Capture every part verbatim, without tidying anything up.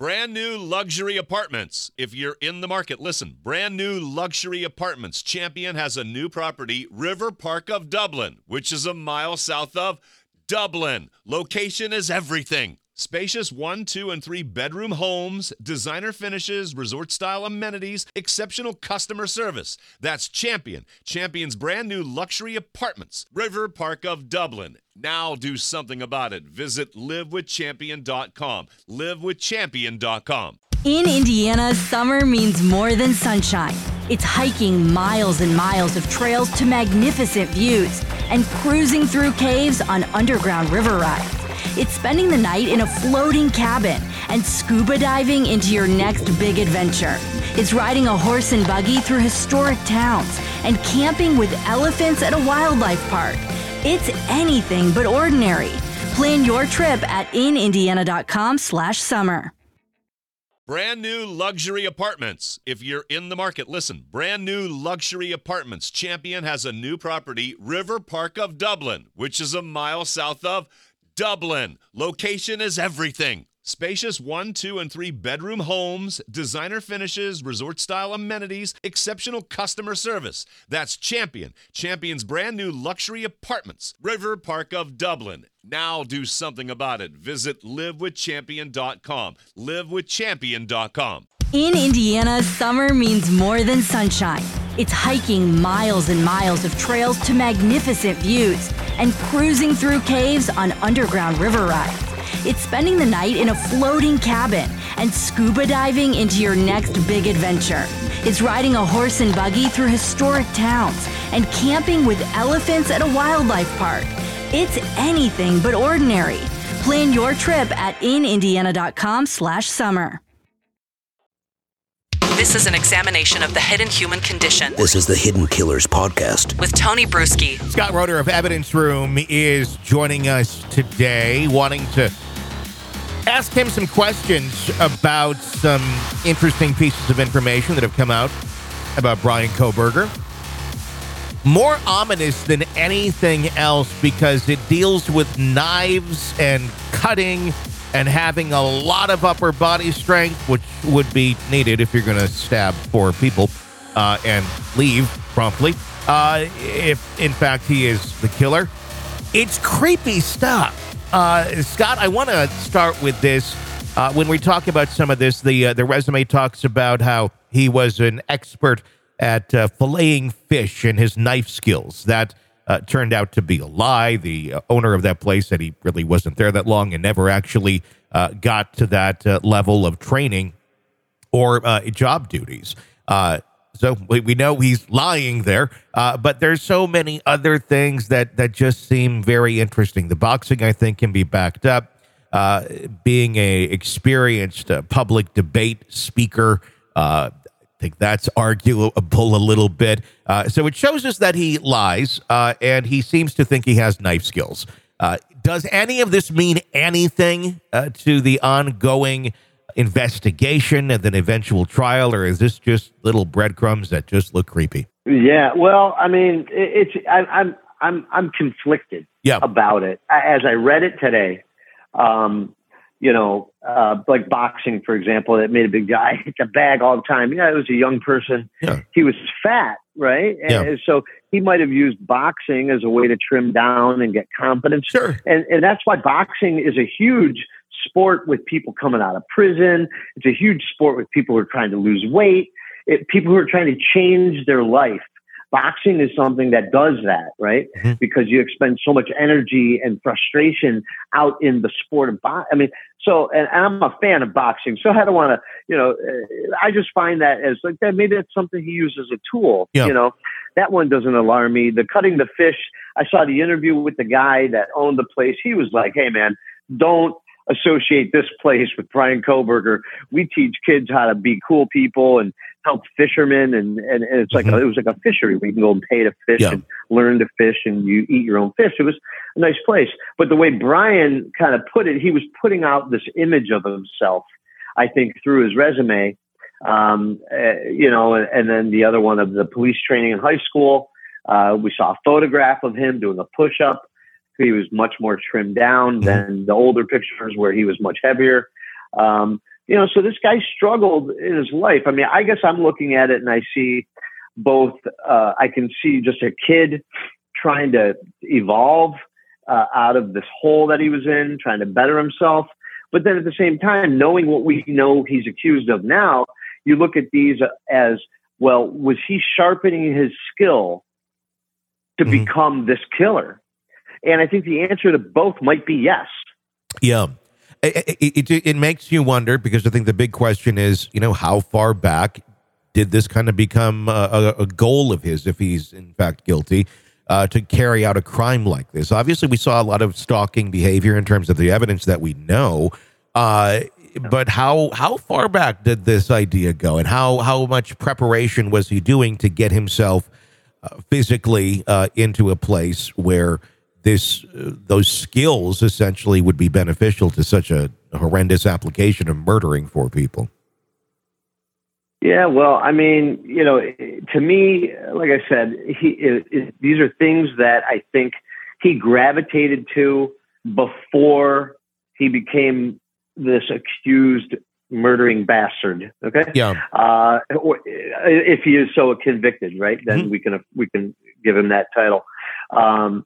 Brand new luxury apartments. If you're in the market, listen. Brand new luxury apartments. Champion has a new property, River Park of Dublin, which is a mile south of Dublin. Location is everything. Spacious one, two, and three bedroom homes, designer finishes, resort-style amenities, exceptional customer service. That's Champion. Champion's brand new luxury apartments. River Park of Dublin. Now do something about it. Visit live with champion dot com. live with champion dot com. In Indiana, summer means more than sunshine. It's hiking miles and miles of trails to magnificent views and cruising through caves on underground river rides. It's spending the night in a floating cabin and scuba diving into your next big adventure. It's riding a horse and buggy through historic towns and camping with elephants at a wildlife park. It's anything but ordinary. Plan your trip at in indiana dot com slash summer. Brand new luxury apartments. If you're in the market, listen. Brand new luxury apartments. Champion has a new property, River Park of Dublin, which is a mile south of Dublin. Location is everything. Spacious one, two, and three bedroom homes, designer finishes, resort-style amenities, exceptional customer service. That's Champion. Champion's brand new luxury apartments. River Park of Dublin. Now do something about it. Visit live with champion dot com. live with champion dot com. In Indiana, summer means more than sunshine. It's hiking miles and miles of trails to magnificent views and cruising through caves on underground river rides. It's spending the night in a floating cabin and scuba diving into your next big adventure. It's riding a horse and buggy through historic towns and camping with elephants at a wildlife park. It's anything but ordinary. Plan your trip at in indiana dot com slash summer. This is an examination of the hidden human condition. This is the Hidden Killers podcast with Tony Bruschi. Scott Roeder of Evidence Room is joining us today, wanting to ask him some questions about some interesting pieces of information that have come out about Bryan Kohberger. More ominous than anything else because it deals with knives and cutting and having a lot of upper body strength, which would be needed if you're going to stab four people uh, and leave promptly, uh, if, in fact, he is the killer. It's creepy stuff. Uh, Scott, I want to start with this. Uh, when we talk about some of this, the, uh, the resume talks about how he was an expert at uh, filleting fish and his knife skills. That Uh, turned out to be a lie. The uh, owner of that place said he really wasn't there that long and never actually uh, got to that uh, level of training or uh, job duties. Uh, so we, we know he's lying there, uh, but there's so many other things that, that just seem very interesting. The boxing, I think, can be backed up. Uh, being a experienced uh, public debate speaker, uh, I think that's arguable a little bit. Uh, so it shows us that he lies, uh, and he seems to think he has knife skills. Uh, does any of this mean anything uh, to the ongoing investigation and then eventual trial, or is this just little breadcrumbs that just look creepy? Yeah, well, I mean, it, it's I, I'm I'm I'm conflicted yeah. about it. As I read it today, um, you know, uh, like boxing, for example, that made a big guy hit the bag all the time. Yeah, it was a young person. Yeah. He was fat, right? And yeah. so he might have used boxing as a way to trim down and get confidence. Sure. And, and that's why boxing is a huge sport with people coming out of prison. It's a huge sport with people who are trying to lose weight, it, people who are trying to change their life. Boxing is something that does that, right? Mm-hmm. Because you expend so much energy and frustration out in the sport of boxing. I mean, so, and I'm a fan of boxing, so I don't want to, you know, I just find that as like that, maybe that's something he uses as a tool, yeah. you know, that one doesn't alarm me. The cutting the fish, I saw the interview with the guy that owned the place. He was like, hey man, don't associate this place with Bryan Kohberger. We teach kids how to be cool people and help fishermen, and, and, and it's like mm-hmm. a, it was like a fishery where you can go and pay to fish yeah. and learn to fish, and you eat your own fish. It was a nice place. But the way Bryan kind of put it, he was putting out this image of himself, I think, through his resume, um, uh, you know, and, and then the other one of the police training in high school. Uh, we saw a photograph of him doing a push-up. He was much more trimmed down mm-hmm. than the older pictures where he was much heavier. Um, You know, so this guy struggled in his life. I mean, I guess I'm looking at it and I see both, uh, I can see just a kid trying to evolve uh, out of this hole that he was in, trying to better himself. But then at the same time, knowing what we know he's accused of now, you look at these as, well, was he sharpening his skill to mm-hmm. become this killer? And I think the answer to both might be yes. Yeah. It, it, it, it makes you wonder, because I think the big question is, you know, how far back did this kind of become a, a goal of his, if he's in fact guilty, uh, to carry out a crime like this? Obviously, we saw a lot of stalking behavior in terms of the evidence that we know. Uh, but how how far back did this idea go, and how, how much preparation was he doing to get himself uh, physically uh, into a place where this uh, those skills essentially would be beneficial to such a horrendous application of murdering four people? Yeah, well, I mean, you know, to me, like I said, he it, it, these are things that I think he gravitated to before he became this accused murdering bastard. Okay. Yeah. Uh, or if he is so convicted, right, then mm-hmm. we can we can give him that title. Um,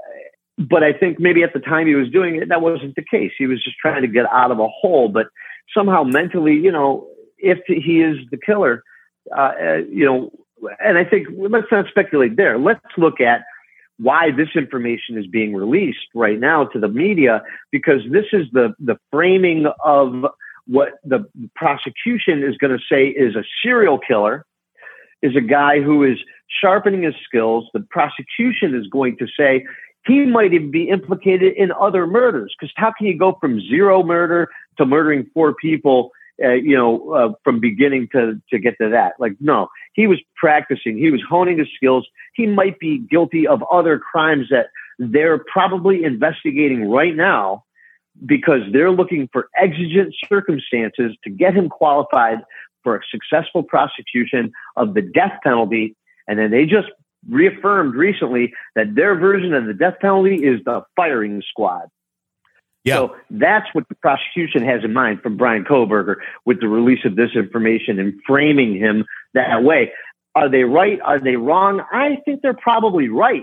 But I think maybe at the time he was doing it, that wasn't the case. He was just trying to get out of a hole. But somehow mentally, you know, if he is the killer, uh, uh, you know, and I think let's not speculate there. Let's look at why this information is being released right now to the media, because this is the, the framing of what the prosecution is going to say is a serial killer, is a guy who is sharpening his skills. The prosecution is going to say, he might even be implicated in other murders, because how can you go from zero murder to murdering four people, uh, you know, uh, from beginning to, to get to that? Like, no, he was practicing. He was honing his skills. He might be guilty of other crimes that they're probably investigating right now, because they're looking for exigent circumstances to get him qualified for a successful prosecution of the death penalty. And then they just reaffirmed recently that their version of the death penalty is the firing squad. Yeah. So that's what the prosecution has in mind from Bryan Kohberger with the release of this information and framing him that way. Are they right? Are they wrong? I think they're probably right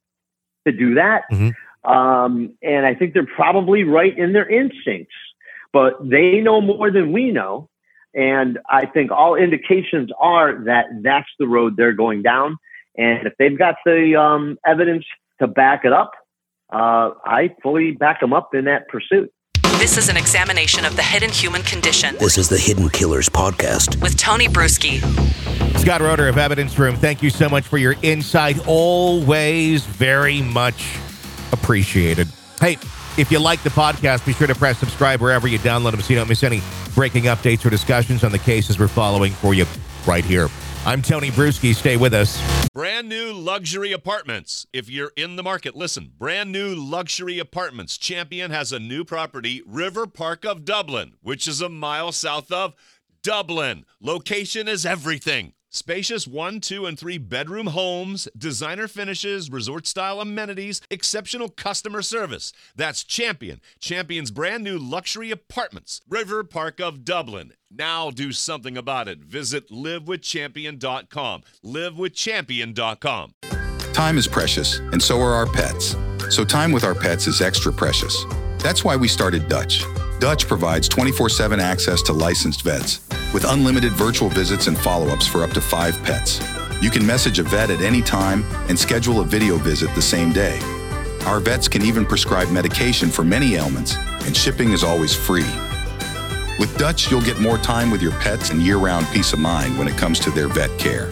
to do that. Mm-hmm. Um, and I think they're probably right in their instincts, but they know more than we know. And I think all indications are that that's the road they're going down. And if they've got the um, evidence to back it up, uh, I fully back them up in that pursuit. This is an examination of the hidden human condition. This is the Hidden Killers Podcast with Tony Brueski. Scott Roeder of Evidence Room, thank you so much for your insight. Always very much appreciated. Hey, if you like the podcast, be sure to press subscribe wherever you download them so you don't miss any breaking updates or discussions on the cases we're following for you right here. I'm Tony Brueski. Stay with us. Brand new luxury apartments. If you're in the market, listen. Brand new luxury apartments. Champion has a new property, River Park of Dublin, which is a mile south of Dublin. Location is everything. Spacious one, two, and three bedroom homes, designer finishes, resort-style amenities, exceptional customer service. That's Champion. Champion's brand new luxury apartments. River Park of Dublin. Now do something about it. Visit live with champion dot com. live with champion dot com. Time is precious, and so are our pets. So time with our pets is extra precious. That's why we started Dutch. Dutch provides twenty-four seven access to licensed vets with unlimited virtual visits and follow-ups for up to five pets. You can message a vet at any time and schedule a video visit the same day. Our vets can even prescribe medication for many ailments, and shipping is always free. With Dutch, you'll get more time with your pets and year-round peace of mind when it comes to their vet care.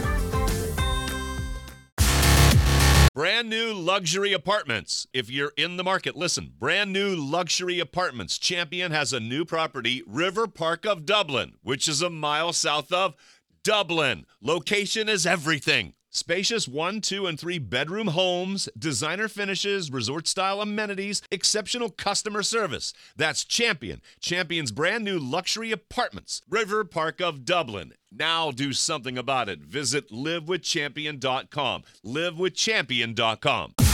Brand new luxury apartments. If you're in the market, listen. Brand new luxury apartments. Champion has a new property, River Park of Dublin, which is a mile south of Dublin. Location is everything. Spacious one, two, and three bedroom homes, designer finishes, resort-style amenities, exceptional customer service. That's Champion. Champion's brand new luxury apartments. River Park of Dublin. Now do something about it. Visit live with champion dot com. live with champion dot com.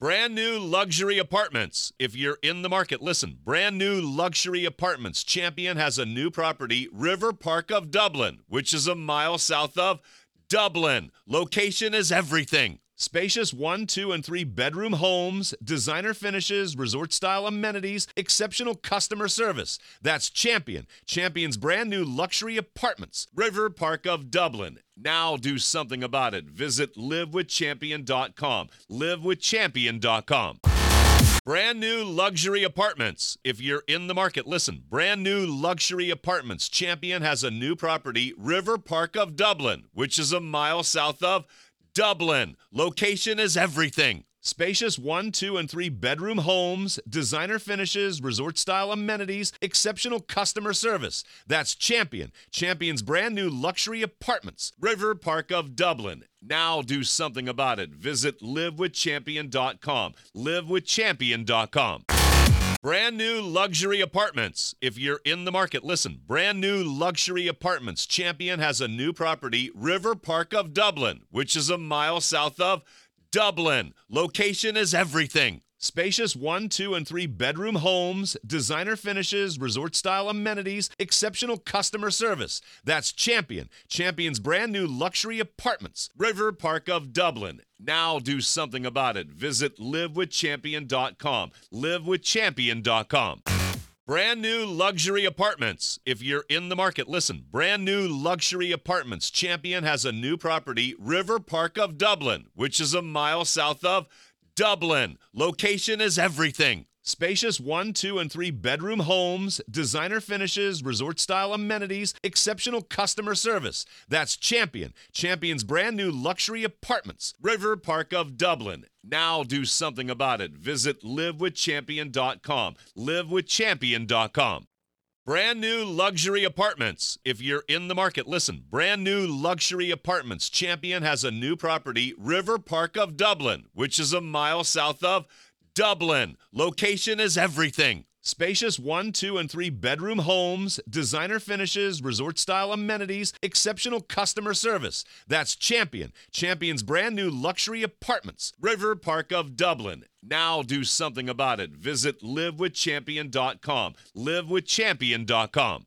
Brand new luxury apartments. If you're in the market, listen. Brand new luxury apartments. Champion has a new property, River Park of Dublin, which is a mile south of Dublin. Location is everything. Spacious one, two, and three bedroom homes, designer finishes, resort-style amenities, exceptional customer service. That's Champion. Champion's brand new luxury apartments, River Park of Dublin. Now do something about it. Visit live with champion dot com. live with champion dot com. Brand new luxury apartments. If you're in the market, listen. Brand new luxury apartments. Champion has a new property, River Park of Dublin, which is a mile south of Dublin. Location is everything. Spacious one, two, and three bedroom homes, designer finishes, resort-style amenities, exceptional customer service. That's Champion. Champion's brand new luxury apartments, River Park of Dublin. Now do something about it. Visit live with champion dot com. live with champion dot com. Brand new luxury apartments. If you're in the market, listen. Brand new luxury apartments. Champion has a new property, River Park of Dublin, which is a mile south of Dublin. Location is everything. Spacious one, two, and three bedroom homes, designer finishes, resort-style amenities, exceptional customer service. That's Champion. Champion's brand new luxury apartments, River Park of Dublin. Now do something about it. Visit live with champion dot com. live with champion dot com. Brand new luxury apartments. If you're in the market, listen. Brand new luxury apartments. Champion has a new property, River Park of Dublin, which is a mile south of Dublin. Location is everything. Spacious one, two, and three bedroom homes, designer finishes, resort-style amenities, exceptional customer service. That's Champion. Champion's brand new luxury apartments, River Park of Dublin. Now do something about it. Visit live with champion dot com. live with champion dot com. Brand new luxury apartments. If you're in the market, listen. Brand new luxury apartments. Champion has a new property, River Park of Dublin, which is a mile south of Dublin. Location is everything. Spacious one, two, and three bedroom homes, designer finishes, resort-style amenities, exceptional customer service. That's Champion. Champion's brand new luxury apartments, River Park of Dublin. Now do something about it. Visit live with champion dot com. live with champion dot com.